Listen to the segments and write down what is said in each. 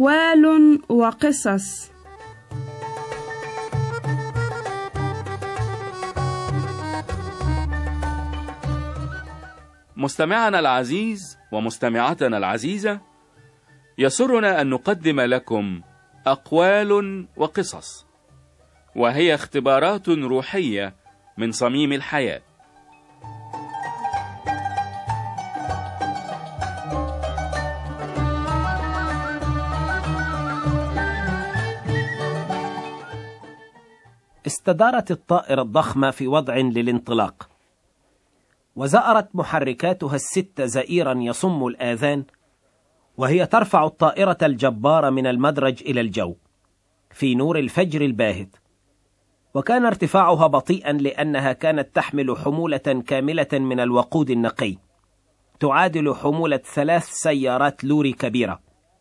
أقوال وقصص. مستمعنا العزيز ومستمعتنا العزيزة، يسرنا أن نقدم لكم أقوال وقصص، وهي اختبارات روحية من صميم الحياة. استدارت الطائرة الضخمة في وضع للانطلاق، وزأرت محركاتها الست زئيرا يصم الآذان، وهي ترفع الطائرة الجبارة من المدرج إلى الجو في نور الفجر الباهت. وكان ارتفاعها بطيئا لأنها كانت تحمل حمولة كاملة من الوقود النقي تعادل حمولة 3 سيارات لوري كبيرة.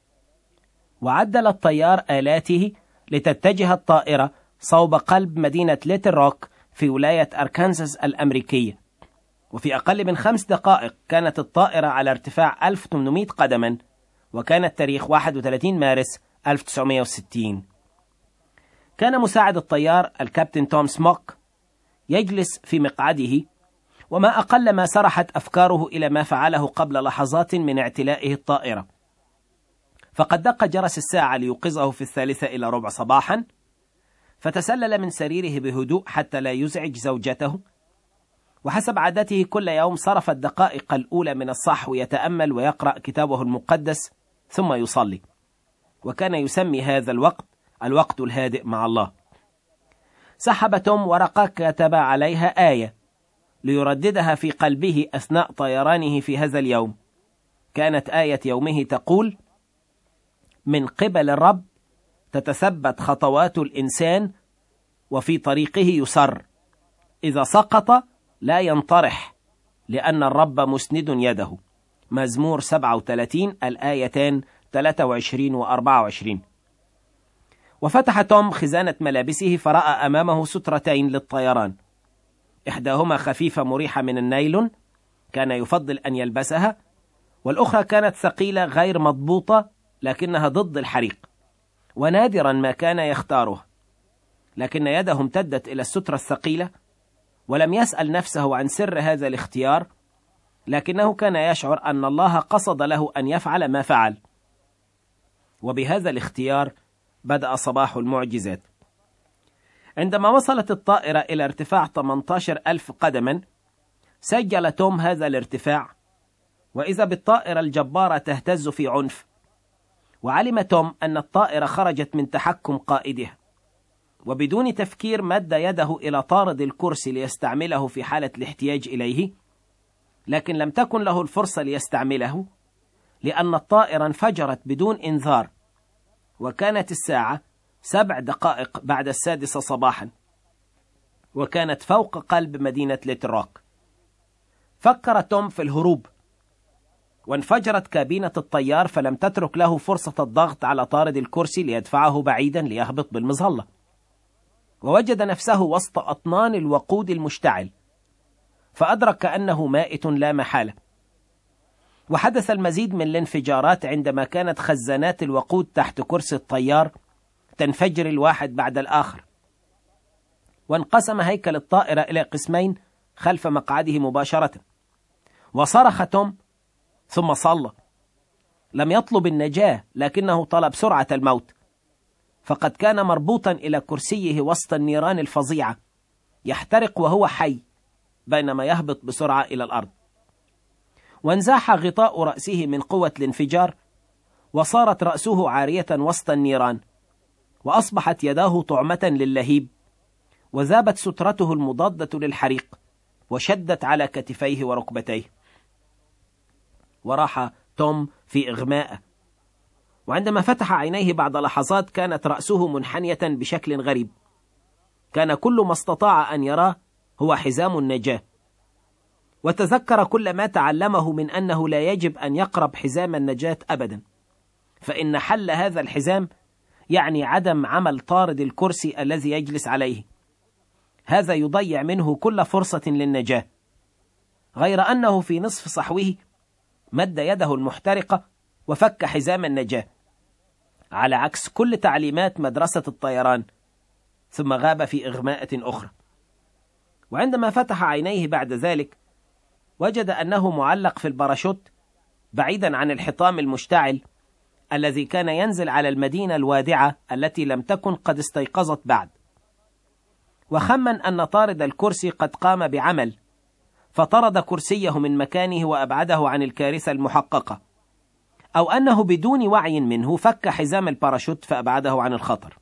وعدل الطيار آلاته لتتجه الطائرة صوب قلب مدينة ليتل روك في ولاية أركانساس الأمريكية، وفي أقل من 5 دقائق كانت الطائرة على ارتفاع 1800 قدما، وكان التاريخ 31 مارس 1960. كان مساعد الطيار الكابتن توم سموك يجلس في مقعده، وما أقل ما سرحت أفكاره إلى ما فعله قبل لحظات من اعتلائه الطائرة. فقد دق جرس الساعة ليوقظه في 3:15 صباحا، فتسلل من سريره بهدوء حتى لا يزعج زوجته، وحسب عادته كل يوم صرف الدقائق الأولى من الصحو يتأمل ويقرأ كتابه المقدس ثم يصلي، وكان يسمي هذا الوقت الهادئ مع الله. سحب توم ورقة كتب عليها آية ليرددها في قلبه أثناء طيرانه في هذا اليوم. كانت آية يومه تقول: من قبل الرب تتثبت خطوات الإنسان، وفي طريقه يسر، إذا سقط لا ينطرح، لأن الرب مسند يده. مزمور 37 الآيتان 23 و24. وفتح توم خزانة ملابسه فرأى أمامه سترتين للطيران، إحداهما خفيفة مريحة من النايلون كان يفضل أن يلبسها، والأخرى كانت ثقيلة غير مضبوطة لكنها ضد الحريق، ونادرا ما كان يختارها. لكن يده امتدت إلى السترة الثقيلة، ولم يسأل نفسه عن سر هذا الاختيار، لكنه كان يشعر أن الله قصد له أن يفعل ما فعل. وبهذا الاختيار بدأ صباح المعجزات. عندما وصلت الطائرة إلى ارتفاع 18,000 قدما، سجل توم هذا الارتفاع، وإذا بالطائرة الجبارة تهتز في عنف. وعلم توم أن الطائرة خرجت من تحكم قائدها، وبدون تفكير مد يده إلى طارد الكرسي ليستعمله في حالة الاحتياج إليه، لكن لم تكن له الفرصة ليستعمله لأن الطائرة انفجرت بدون إنذار، وكانت الساعة 7 دقائق بعد 6 صباحا، وكانت فوق قلب مدينة ليتل روك. فكر توم في الهروب، وانفجرت كابينة الطيار، فلم تترك له فرصة الضغط على طارد الكرسي ليدفعه بعيدا ليهبط بالمظلة، ووجد نفسه وسط أطنان الوقود المشتعل، فأدرك أنه مائت لا محالة. وحدث المزيد من الانفجارات عندما كانت خزانات الوقود تحت كرسي الطيار تنفجر الواحد بعد الآخر، وانقسم هيكل الطائرة إلى قسمين خلف مقعده مباشرة. وصرخ توم ثم صلى. لم يطلب النجاة، لكنه طلب سرعة الموت، فقد كان مربوطا إلى كرسيه وسط النيران الفظيعة، يحترق وهو حي بينما يهبط بسرعة إلى الأرض. وانزاح غطاء رأسه من قوة الانفجار، وصارت رأسه عارية وسط النيران، وأصبحت يداه طعمة للهيب، وذابت سترته المضادة للحريق وشدت على كتفيه وركبتيه. وراح توم في إغماء، وعندما فتح عينيه بعد لحظات كانت رأسه منحنية بشكل غريب. كان كل ما استطاع أن يراه هو حزام النجاة، وتذكر كل ما تعلمه من أنه لا يجب أن يقرب حزام النجاة أبدا، فإن حل هذا الحزام يعني عدم عمل طارد الكرسي الذي يجلس عليه. هذا يضيع منه كل فرصة للنجاة. غير أنه في نصف صحوه مد يده المحترقة وفك حزام النجاة، على عكس كل تعليمات مدرسة الطيران، ثم غاب في إغماءة أخرى. وعندما فتح عينيه بعد ذلك وجد أنه معلق في الباراشوت بعيدا عن الحطام المشتعل الذي كان ينزل على المدينة الوادعة التي لم تكن قد استيقظت بعد. وخمن أن طارد الكرسي قد قام بعمل، فطرد كرسيه من مكانه وأبعده عن الكارثة المحققة، أو أنه بدون وعي منه فك حزام الباراشوت فأبعده عن الخطر.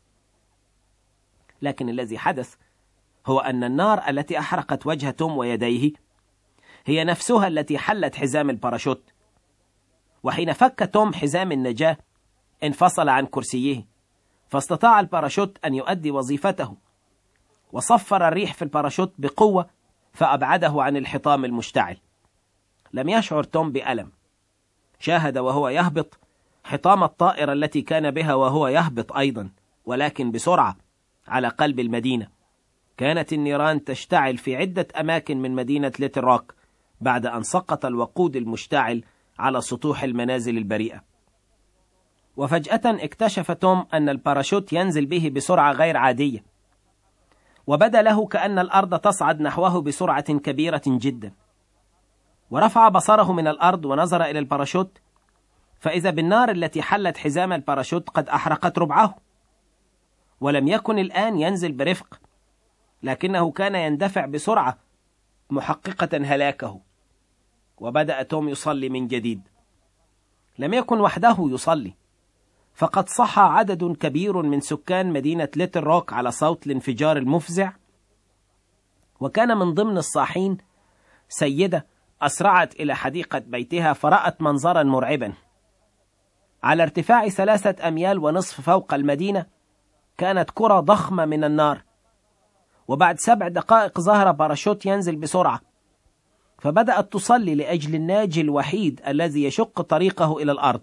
لكن الذي حدث هو أن النار التي أحرقت وجه توم ويديه هي نفسها التي حلت حزام الباراشوت. وحين فك توم حزام النجاة انفصل عن كرسيه، فاستطاع الباراشوت أن يؤدي وظيفته، وصفر الريح في الباراشوت بقوة فأبعده عن الحطام المشتعل. لم يشعر توم بألم. شاهد وهو يهبط حطام الطائرة التي كان بها وهو يهبط أيضا، ولكن بسرعة، على قلب المدينة. كانت النيران تشتعل في عدة أماكن من مدينة ليتل روك بعد أن سقط الوقود المشتعل على سطوح المنازل البريئة. وفجأة اكتشف توم أن الباراشوت ينزل به بسرعة غير عادية، وبدا له كأن الأرض تصعد نحوه بسرعة كبيرة جدا. ورفع بصره من الأرض ونظر إلى الباراشوت، فإذا بالنار التي حلت حزام الباراشوت قد أحرقت ربعه، ولم يكن الآن ينزل برفق، لكنه كان يندفع بسرعة محققة هلاكه. وبدأ توم يصلي من جديد. لم يكن وحده يصلي، فقد صحى عدد كبير من سكان مدينة ليتل روك على صوت الانفجار المفزع. وكان من ضمن الصاحين سيدة أسرعت إلى حديقة بيتها فرأت منظرا مرعبا. على ارتفاع 3 أميال ونصف فوق المدينة كانت كرة ضخمة من النار، وبعد 7 دقائق ظهر باراشوت ينزل بسرعة، فبدأت تصلي لأجل الناجي الوحيد الذي يشق طريقه إلى الأرض.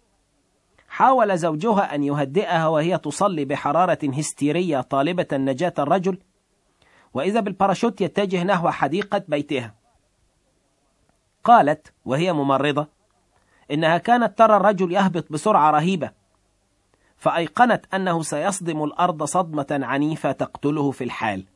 حاول زوجها أن يهدئها وهي تصلي بحرارة هستيرية طالبة نجاة الرجل، وإذا بالباراشوت يتجه نحو حديقة بيتها. قالت وهي ممرضة إنها كانت ترى الرجل يهبط بسرعة رهيبة، فأيقنت أنه سيصدم الأرض صدمة عنيفة تقتله في الحال.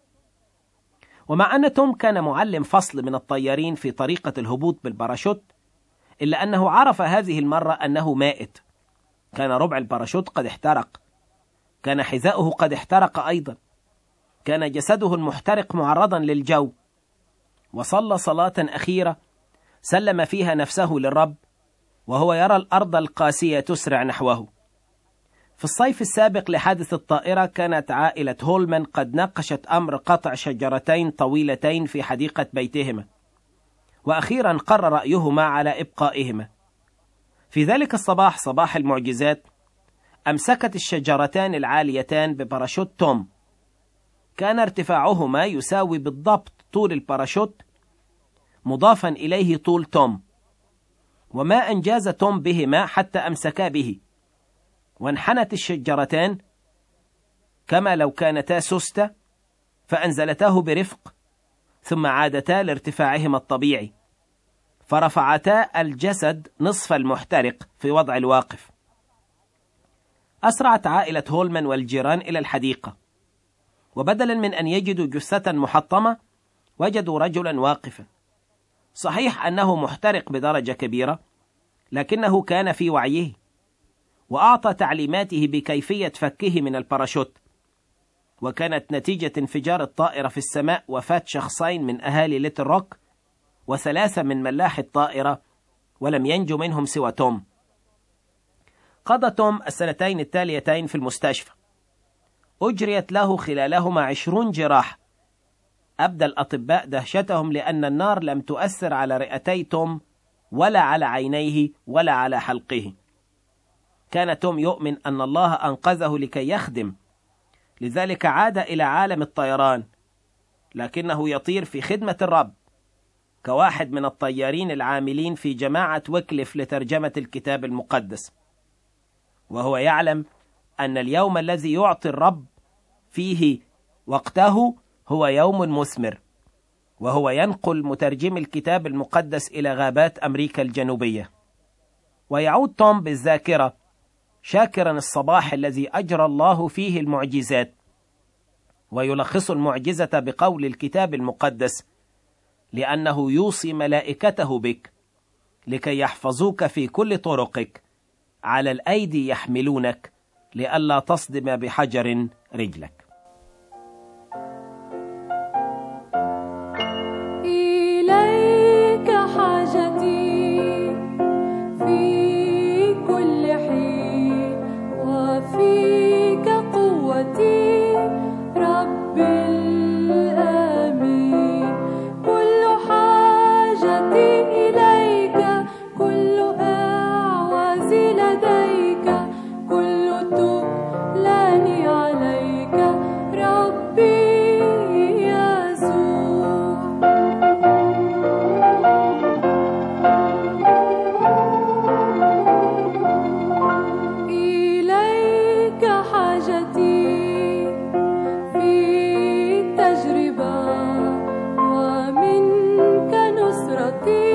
ومع أن توم كان معلم فصل من الطيارين في طريقة الهبوط بالباراشوت، إلا أنه عرف هذه المرة أنه مائت. كان ربع الباراشوت قد احترق، كان حذاؤه قد احترق أيضا، كان جسده المحترق معرضا للجو. وصلى صلاة أخيرة سلم فيها نفسه للرب وهو يرى الأرض القاسية تسرع نحوه. في الصيف السابق لحادث الطائرة كانت عائلة هولمان قد ناقشت أمر قطع شجرتين طويلتين في حديقة بيتهما، وأخيرا قرر رأيهما على إبقائهما. في ذلك الصباح، صباح المعجزات، أمسكت الشجرتان العاليتان بباراشوت توم. كان ارتفاعهما يساوي بالضبط طول الباراشوت مضافا إليه طول توم، وما أنجاز توم بهما حتى أمسكا به، وانحنت الشجرتان كما لو كانتا سوستة، فأنزلتاه برفق، ثم عادتا لارتفاعهما الطبيعي، فرفعتا الجسد نصف المحترق في وضع الواقف. أسرعت عائلة هولمان والجيران إلى الحديقة، وبدلا من أن يجدوا جثة محطمة وجدوا رجلا واقفا. صحيح أنه محترق بدرجة كبيرة، لكنه كان في وعيه، وأعطى تعليماته بكيفية فكه من الباراشوت. وكانت نتيجة انفجار الطائرة في السماء وفاة شخصين من أهالي ليتل روك و3 من ملاح الطائرة، ولم ينجو منهم سوى توم. قضى توم السنتين التاليتين في المستشفى، أجريت له خلالهما 20 جراح. أبدى الأطباء دهشتهم لأن النار لم تؤثر على رئتي توم ولا على عينيه ولا على حلقه. كان توم يؤمن أن الله أنقذه لكي يخدم، لذلك عاد إلى عالم الطيران، لكنه يطير في خدمة الرب كواحد من الطيارين العاملين في جماعة ويكليف لترجمة الكتاب المقدس. وهو يعلم أن اليوم الذي يعطي الرب فيه وقته هو يوم مثمر، وهو ينقل مترجم الكتاب المقدس إلى غابات أمريكا الجنوبية. ويعود توم بالذاكرة شاكرا الصباح الذي أجرى الله فيه المعجزات، ويلخص المعجزة بقول الكتاب المقدس: لأنه يوصي ملائكته بك لكي يحفظوك في كل طرقك، على الأيدي يحملونك لئلا تصدم بحجر رجلك. إليك حاجتي في كل حين، وفيك قوتي رب الآمين. كل حاجتي إليك، كل أعوازي لديك، كل تكلاني عليك ربي يسوع. إليك حاجتي في التجربة، ومنك نصرتي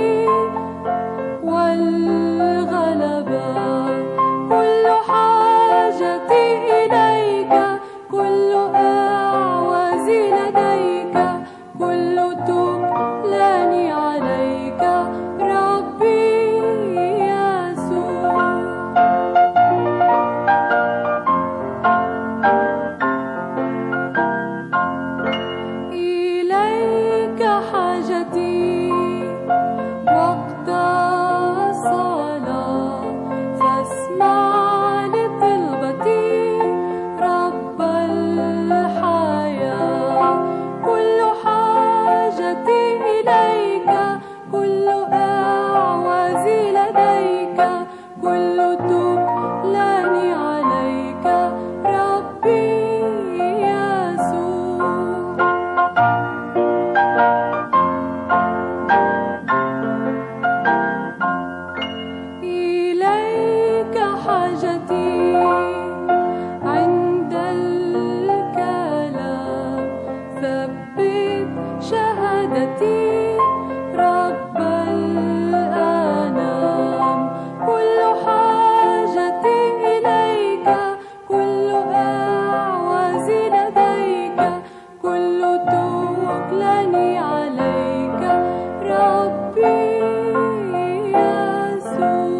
والغلبة. كل حاجتي إليك، كل أعوازي لديك، كل تكلاني عليك ربي يسوع. إليك حاجتي وقت الصلاة، فاسمع لطلبتي رب الحياة. كل حاجتي إليك، كل أعوازي لديك، كل تكلاني عليك ربي يسوع. إليك حاجتي عند الكلام، ثبت شهادتي رب الأنام. كل حاجتي إليك، كل أعوازي لديك، كل تكلاني عليك ربي يسوع.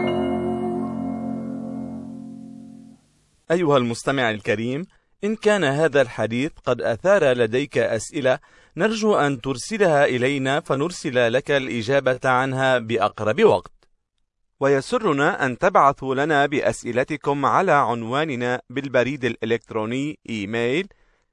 أيها المستمع الكريم، إن كان هذا الحديث قد أثار لديك أسئلة، نرجو أن ترسلها إلينا فنرسل لك الإجابة عنها بأقرب وقت. ويسرنا أن تبعثوا لنا بأسئلتكم على عنواننا بالبريد الإلكتروني إيميل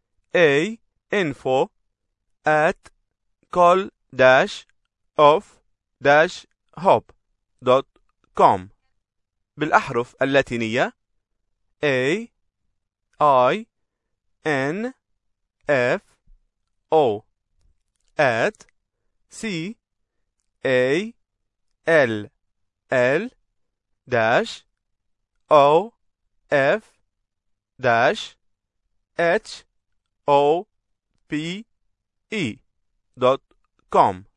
info@call-of-hope.com بالأحرف اللاتينية AINFO@CALL-OF-HOPE.com.